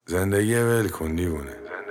زندگی ول کن دیوونه.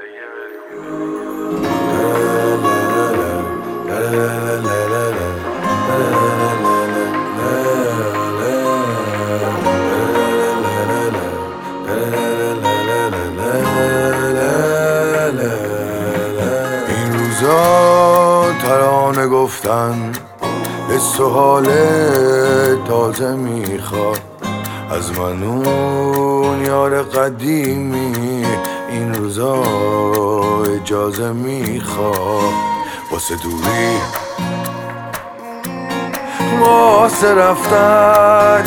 این روزا ترانه گفتن حس و حال تازه میخواد از من اون یار قدیمی. این روزا اجازه میخواد واسه دوری، واسه رفتن،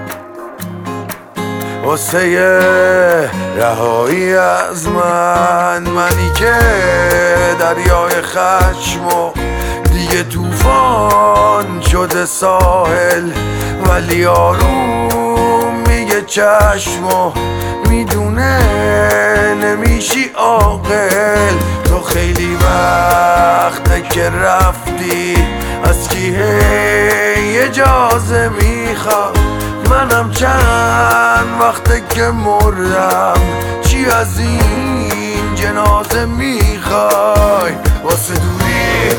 واسه رهایی از منی که دریای خشم و دیگه طوفان شده ساحل، ولی آروم میگه چشم و میدونه نمیشی عاقل. تو خیلی وقته که رفتی، از کی هی اجازه میخواد؟ منم چند وقته که مردم، چی از این جنازه میخوای واسه دوری؟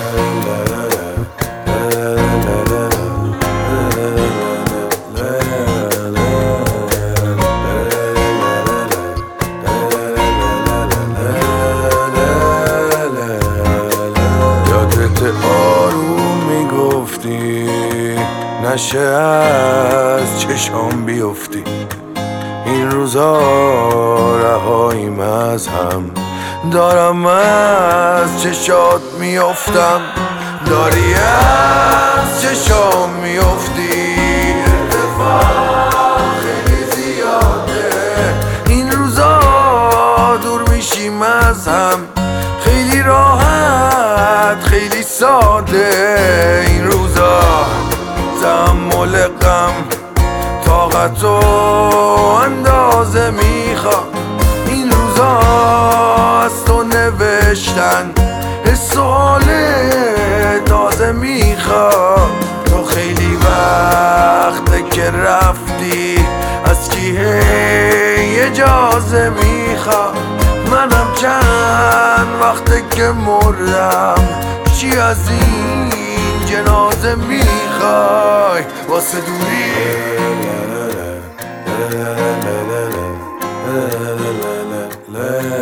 یادت آروم میگفتی نشه از چشام بیفتی. این روزا رهاییم از هم، دارم از چشات میافتم، داری از چشام میافتی. اتفاق خیلی زیاده این روزا، دور میشیم از هم، خیلی راحت خیلی ساده. این روزا تحمل غم طاقت و اندازه میخواد. این روزا از تو نوشتن حس و حال تازه میخواد. تو خیلی وقته که رفتی، از کی هی اجازه میخواد؟ منم چند وقته که مردم، چی از این جنازه میخوای واسه دوری؟ la la la la la la la la la